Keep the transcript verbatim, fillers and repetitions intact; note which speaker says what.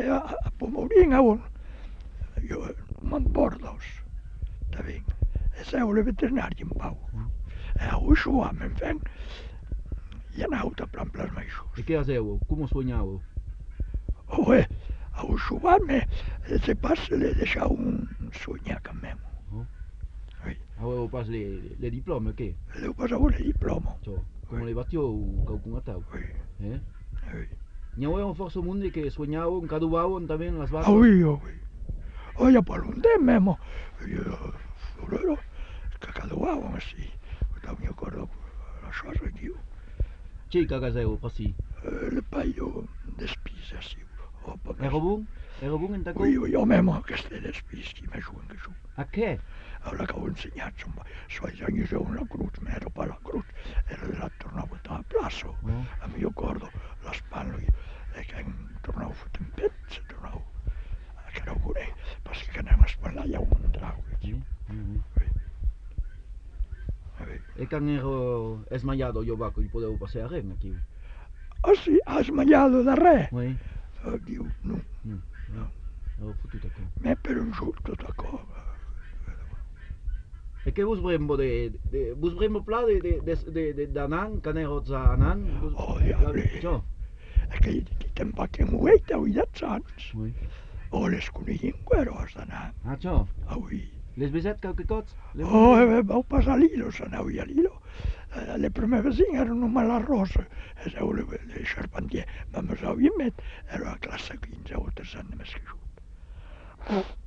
Speaker 1: e a, a pomoringa on jo man bordos ta ving e se ole veterinario pau e a o suomen fen ja nauta plan plan mai su
Speaker 2: E que haceu? Como soñaba?
Speaker 1: oe a o suomen se passa le deixa un soña camemo
Speaker 2: Oh.
Speaker 1: oui
Speaker 2: Aveva pas le, le diplome, che?
Speaker 1: le passa o le diploma
Speaker 2: Ciò, come le battió qualcun atau?
Speaker 1: oui
Speaker 2: Eh?
Speaker 1: oui
Speaker 2: Ne aveva forse mundi che soñaban, caduvaban también las vacas.
Speaker 1: ah oui oh oui oia por un de memo io loro cacadoavano sì da mio cordo la sua regiu
Speaker 2: Che cagazeu, pasi.
Speaker 1: le paio de spisa sì o
Speaker 2: Era bun? Era bun en taco?
Speaker 1: oui oui o memo che ste de spiski me giù che giù
Speaker 2: A che?
Speaker 1: ahora che ho insegnato un po' suoi anni se una cruz me ero per la cruz era la tornavo da plasso
Speaker 2: Oh.
Speaker 1: a mio cordo la spalla e che tornavo in pezzo tornavo che era pure perché che ne ma spalla ja un drago
Speaker 2: Mm -hmm.
Speaker 1: oui.
Speaker 2: E can ero esmaiado io vaco, gli potevo passare a renna, chi?
Speaker 1: Ah sì, ha sbagliato da re?
Speaker 2: Oui.
Speaker 1: Oddio, no.
Speaker 2: No, no. Ero fottuto qua.
Speaker 1: Me per un giorno da cosa.
Speaker 2: E che vos brembo de, de vos brembo pla de de de de de danan, canero za anan?
Speaker 1: Oh, diavolo.
Speaker 2: Ciò.
Speaker 1: E che ti tempo che muoita o da chance.
Speaker 2: Oui.
Speaker 1: O le scuni in guerra sana.
Speaker 2: Ah, ciò.
Speaker 1: Ah oui.
Speaker 2: Les beset qualche coz?
Speaker 1: Oh, e ho passato lilo, sana via lilo. Le prime vicine erano malarrose e se volevo le charpentier, ma mi sa ovviamente ero a classe quindici, oltre sanno me scrivo.